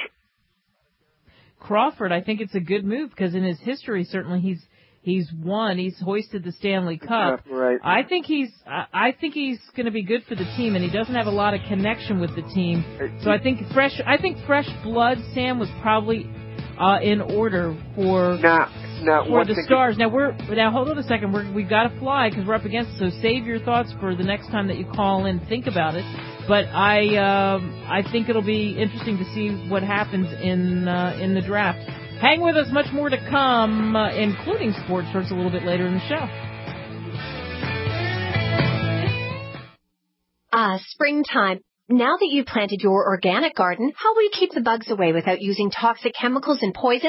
B: Crawford, I think it's a good move because in his history, certainly he's he's won. He's hoisted the Stanley Cup.
U: Uh, right.
B: I think he's I, I think he's going to be good for the team, and he doesn't have a lot of connection with the team. So I think fresh I think fresh blood, Sam, was probably uh, in order for
U: now, now,
B: for the Stars. Now we're now hold on a second. We're, we've got to fly because we're up against it. So save your thoughts for the next time that you call in. Think about it. But I um, I think it'll be interesting to see what happens in uh, in the draft. Hang with us, much more to come, uh, including Sports Shorts a little bit later in the show.
V: Ah, springtime. Now that you've planted your organic garden, how will you keep the bugs away without using toxic chemicals and poisons?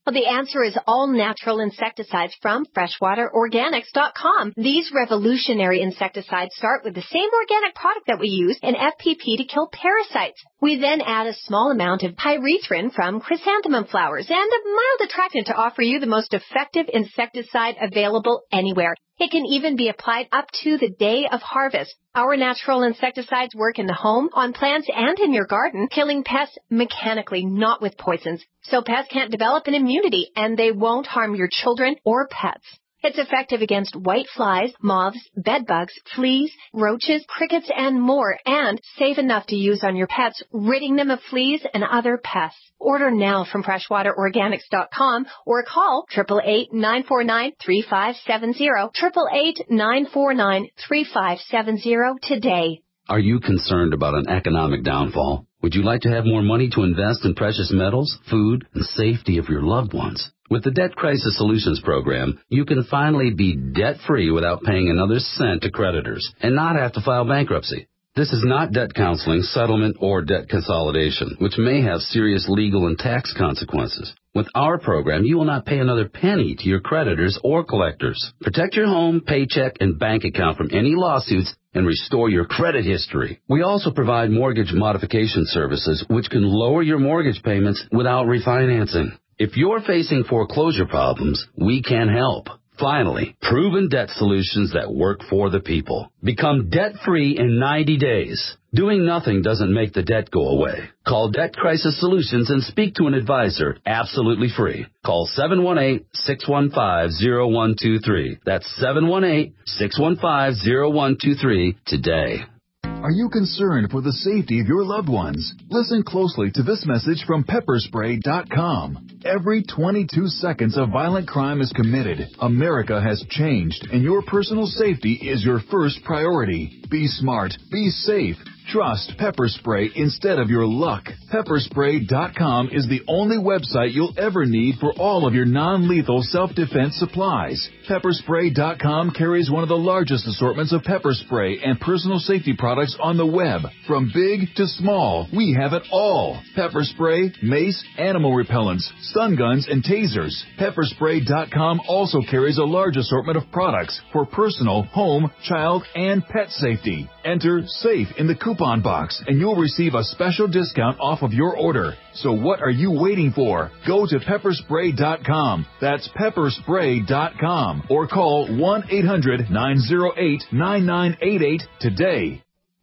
V: Well, the answer is all natural insecticides from freshwater organics dot com. These revolutionary insecticides start with the same organic product that we use in F P P to kill parasites. We then add a small amount of pyrethrin from chrysanthemum flowers and a mild attractant to offer you the most effective insecticide available anywhere. It can even be applied up to the day of harvest. Our natural insecticides work in the home, on plants, and in your garden, killing pests mechanically, not with poisons. So pests can't develop an immunity, and they won't harm your children or pets. It's effective against white flies, moths, bedbugs, fleas, roaches, crickets, and more, and safe enough to use on your pets, ridding them of fleas and other pests. Order now from freshwater organics dot com or call eight eight eight, nine four nine, three five seven zero, eight eight eight, nine four nine, three five seven zero today.
A: Are you concerned about an economic downfall? Would you like to have more money to invest in precious metals, food, and safety of your loved ones? With the Debt Crisis Solutions Program, you can finally be debt-free without paying another cent to creditors and not have to file bankruptcy. This is not debt counseling, settlement, or debt consolidation, which may have serious legal and tax consequences. With our program, you will not pay another penny to your creditors or collectors. Protect your home, paycheck, and bank account from any lawsuits and restore your credit history. We also provide mortgage modification services, which can lower your mortgage payments without refinancing. If you're facing foreclosure problems, we can help. Finally, proven debt solutions that work for the people. Become debt-free in ninety days. Doing nothing doesn't make the debt go away. Call Debt Crisis Solutions and speak to an advisor absolutely free. Call seven one eight, six one five, zero one two three. That's seven one eight, six one five, zero one two three today.
L: Are you concerned for the safety of your loved ones? Listen closely to this message from pepper spray dot com. Every twenty-two seconds a violent crime is committed. America has changed, and your personal safety is your first priority. Be smart. Be safe. Trust Pepper Spray instead of your luck. pepper spray dot com is the only website you'll ever need for all of your non-lethal self-defense supplies. pepper spray dot com carries one of the largest assortments of pepper spray and personal safety products on the web. From big to small, we have it all. Pepper spray, mace, animal repellents, stun guns, and tasers. pepper spray dot com also carries a large assortment of products for personal, home, child, and pet safety. Enter SAFE in the coupon box and you'll receive a special discount off of your order. So what are you waiting for? Go to pepper spray dot com. That's pepper spray dot com or call one eight hundred, nine oh eight, nine nine eight eight today.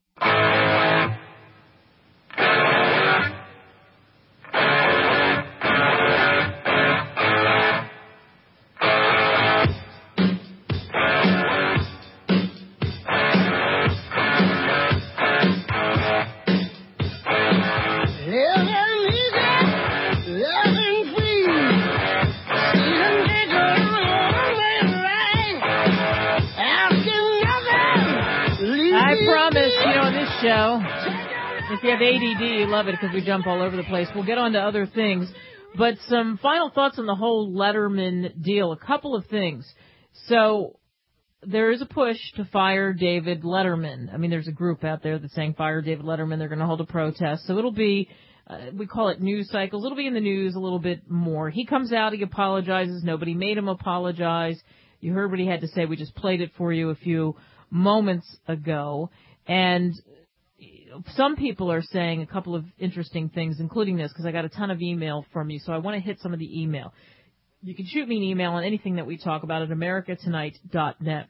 B: Show. If you have A D D, you love it because we jump all over the place. We'll get on to other things. But some final thoughts on the whole Letterman deal. A couple of things. So there is a push to fire David Letterman. I mean, there's a group out there that's saying fire David Letterman. They're going to hold a protest. So it'll be, uh, we call it news cycles. It'll be in the news a little bit more. He comes out, he apologizes. Nobody made him apologize. You heard what he had to say. We just played it for you a few moments ago. And some people are saying a couple of interesting things, including this, because I got a ton of email from you, so I want to hit some of the email. You can shoot me an email on anything that we talk about at america tonight dot net.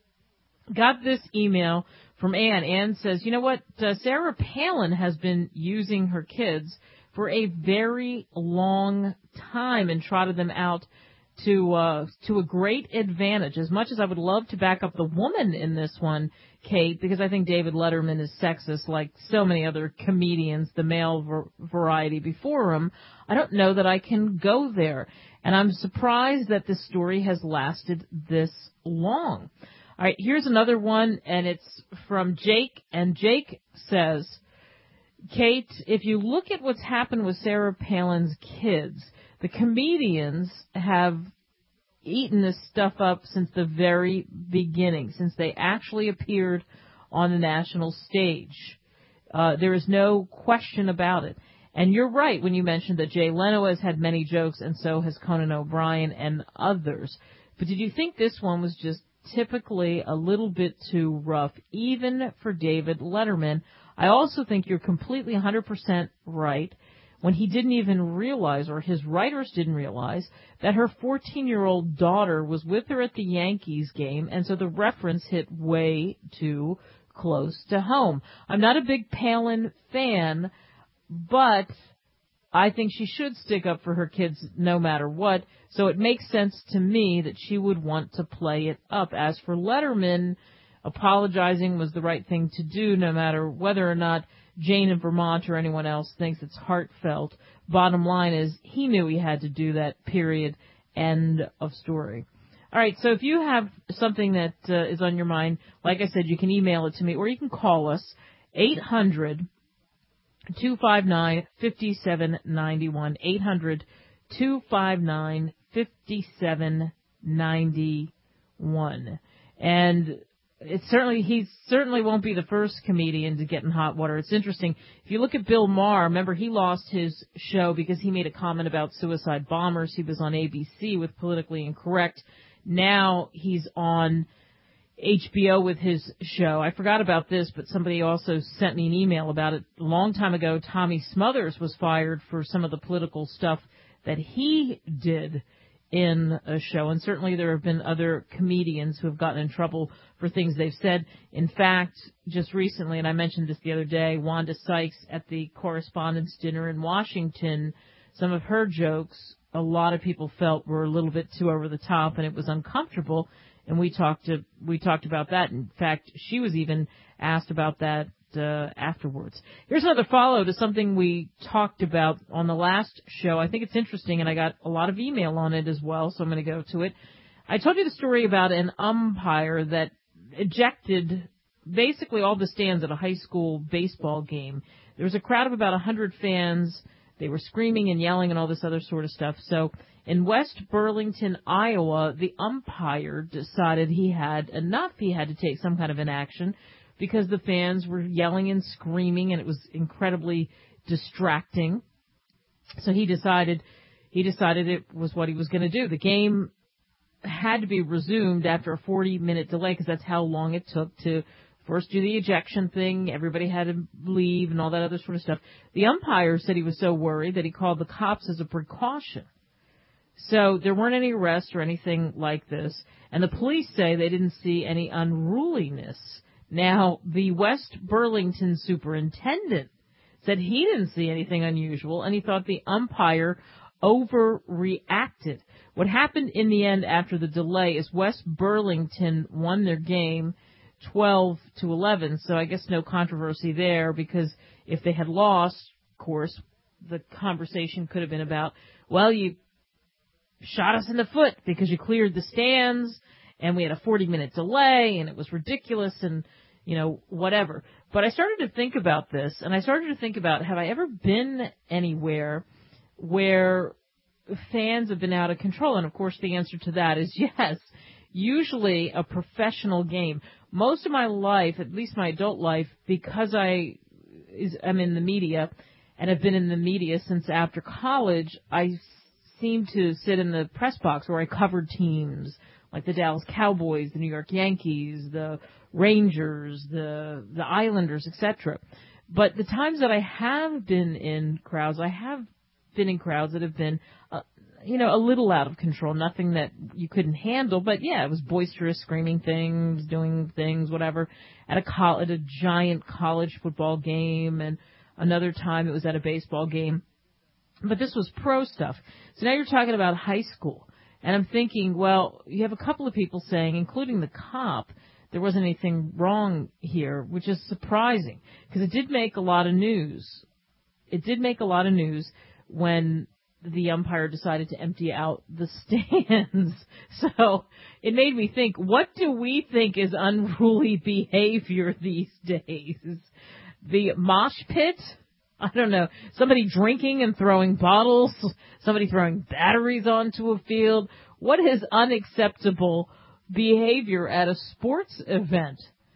B: Got this email from Ann. Ann says, you know what, uh, Sarah Palin has been using her kids for a very long time and trotted them out to uh, to a great advantage. As much as I would love to back up the woman in this one, Kate, because I think David Letterman is sexist like so many other comedians, the male ver- variety before him, I don't know that I can go there. And I'm surprised that this story has lasted this long. All right, here's another one, and it's from Jake. And Jake says, Kate, if you look at what's happened with Sarah Palin's kids, the comedians have eaten this stuff up since the very beginning, since they actually appeared on the national stage. Uh, there is no question about it. And you're right when you mentioned that Jay Leno has had many jokes, and so has Conan O'Brien and others. But did you think this one was just typically a little bit too rough, even for David Letterman? I also think you're completely one hundred percent right when he didn't even realize, or his writers didn't realize, that her fourteen-year-old daughter was with her at the Yankees game, and so the reference hit way too close to home. I'm not a big Palin fan, but I think she should stick up for her kids no matter what, so it makes sense to me that she would want to play it up. As for Letterman, apologizing was the right thing to do, no matter whether or not Jane in Vermont or anyone else thinks it's heartfelt. Bottom line is, he knew he had to do that, period, end of story. All right, so if you have something that uh, is on your mind, like I said, you can email it to me, or you can call us, eight hundred, two five nine, five seven nine one, eight hundred, two five nine, five seven nine one. And it certainly, he certainly won't be the first comedian to get in hot water. It's interesting. If you look at Bill Maher, remember he lost his show because he made a comment about suicide bombers. He was on A B C with Politically Incorrect. Now he's on H B O with his show. I forgot about this, but somebody also sent me an email about it a long time ago. Tommy Smothers was fired for some of the political stuff that he did in a show, and certainly there have been other comedians who have gotten in trouble for things they've said. In fact, just recently, and I mentioned this the other day, Wanda Sykes at the Correspondents' Dinner in Washington, some of her jokes, a lot of people felt were a little bit too over the top, and it was uncomfortable, and we talked to, we talked about that. In fact, she was even asked about that Uh, afterwards. Here's another follow to something we talked about on the last show. I think it's interesting, and I got a lot of email on it as well, so I'm going to go to it. I told you the story about an umpire that ejected basically all the stands at a high school baseball game. There was a crowd of about one hundred fans. They were screaming and yelling and all this other sort of stuff. So in West Burlington, Iowa, the umpire decided he had enough. He had to take some kind of an action, because the fans were yelling and screaming, and it was incredibly distracting. So he decided he decided it was what he was going to do. The game had to be resumed after a forty-minute delay, because that's how long it took to first do the ejection thing. Everybody had to leave and all that other sort of stuff. The umpire said he was so worried that he called the cops as a precaution. So there weren't any arrests or anything like this, and the police say they didn't see any unruliness. Now, the West Burlington superintendent said he didn't see anything unusual, and he thought the umpire overreacted. What happened in the end after the delay is West Burlington won their game twelve to eleven, so I guess no controversy there, because if they had lost, of course, the conversation could have been about, well, you shot us in the foot because you cleared the stands, and we had a forty-minute delay, and it was ridiculous, and, you know, whatever. But I started to think about this, and I started to think about, have I ever been anywhere where fans have been out of control? And, of course, the answer to that is yes. Usually a professional game. Most of my life, at least my adult life, because I is, I'm in the media and have been in the media since after college, I seem to sit in the press box where I covered teams like the Dallas Cowboys, the New York Yankees, the Rangers, the the Islanders, et cetera. But the times that I have been in crowds, I have been in crowds that have been, uh, you know, a little out of control, nothing that you couldn't handle. But, yeah, it was boisterous, screaming things, doing things, whatever, at a, col- at a giant college football game, and another time it was at a baseball game. But this was pro stuff. So now you're talking about high school. And I'm thinking, well, you have a couple of people saying, including the cop, there wasn't anything wrong here, which is surprising, because it did make a lot of news. It did make a lot of news when the umpire decided to empty out the stands. So it made me think, what do we think is unruly behavior these days? The mosh pit? I don't know, somebody drinking and throwing bottles, somebody throwing batteries onto a field. What is unacceptable behavior at a sports event?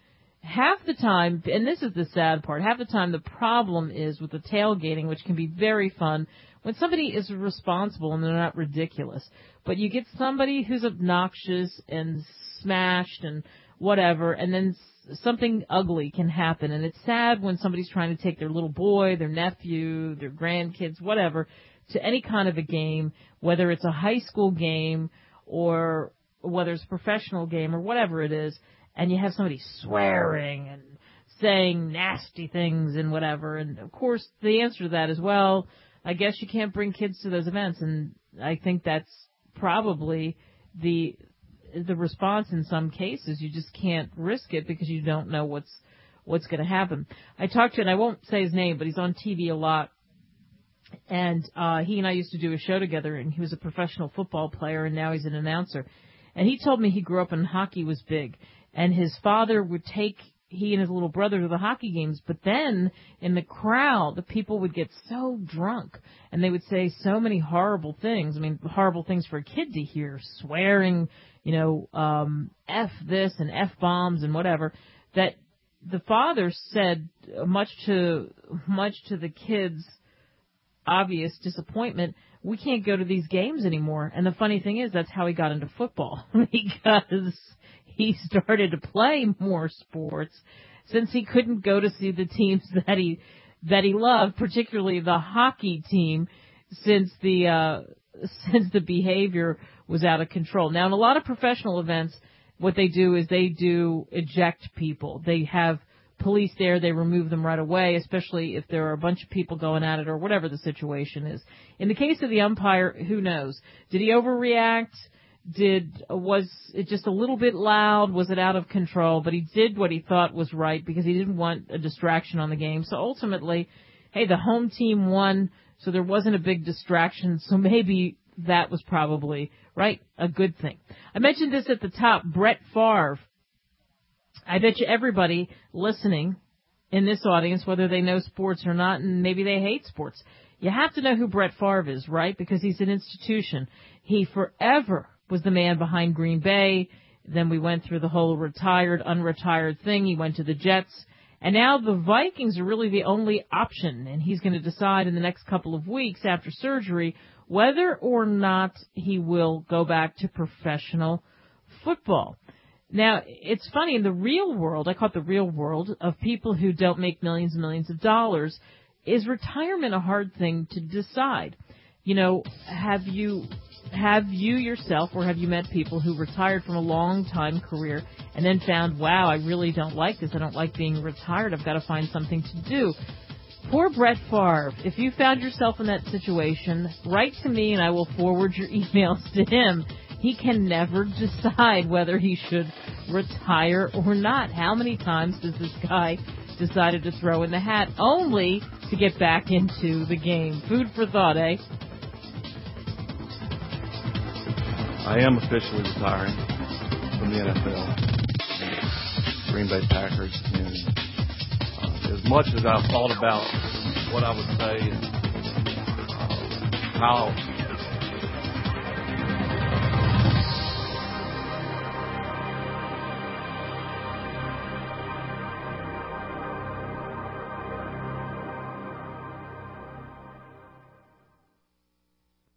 B: half the time, and this is the sad part, half the time the problem is with the tailgating, which can be very fun, when somebody is responsible and they're not ridiculous. But you get somebody who's obnoxious and smashed and whatever, and then something ugly can happen. And it's sad when somebody's trying to take their little boy, their nephew, their grandkids, whatever, to any kind of a game, whether it's a high school game or whether it's a professional game or whatever it is, and you have somebody swearing and saying nasty things and whatever. And, of course, the answer to that is, well, I guess you can't bring kids to those events. And I think that's probably the the response in some cases. You just can't risk it because you don't know what's what's going to happen. I talked to, and I won't say his name, but he's on T V a lot. And uh, he and I used to do a show together, and he was a professional football player, and now he's an announcer. And he told me he grew up and hockey was big. And his father would take he and his little brother to the hockey games, but then in the crowd, the people would get so drunk, and they would say so many horrible things. I mean, horrible things for a kid to hear, swearing, you know, um, F this and F-bombs and whatever, that the father said, much to much to the kids' obvious disappointment, we can't go to these games anymore. And the funny thing is, that's how he got into football, because he started to play more sports since he couldn't go to see the teams that he that he loved, particularly the hockey team, since the uh, since the behavior was out of control. Now, in a lot of professional events, what they do is they do eject people. They have police there, they remove them right away, especially if there are a bunch of people going at it or whatever the situation is. In the case of the umpire, who knows? Did he overreact? Did was it just a little bit loud? Was it out of control? But he did what he thought was right because he didn't want a distraction on the game. So ultimately, hey, the home team won, so there wasn't a big distraction. So maybe that was probably, right, a good thing. I mentioned this at the top, Brett Favre. I bet you everybody listening in this audience, whether they know sports or not, and maybe they hate sports, you have to know who Brett Favre is, right? Because he's an institution. He forever was the man behind Green Bay. Then we went through the whole retired, unretired thing. He went to the Jets. And now the Vikings are really the only option. And he's going to decide in the next couple of weeks after surgery whether or not he will go back to professional football. Now, it's funny, in the real world, I call it the real world, of people who don't make millions and millions of dollars, is retirement a hard thing to decide? You know, have you have you yourself or have you met people who retired from a long-time career and then found, wow, I really don't like this. I don't like being retired. I've got to find something to do. Poor Brett Favre, if you found yourself in that situation, write to me and I will forward your emails to him. He can never decide whether he should retire or not. How many times does this guy decided to throw in the hat only to get back into the game? Food for thought, eh?
D: I am officially retiring from the N F L, Green Bay Packers, and uh, as much as I've thought about what I would say and uh, how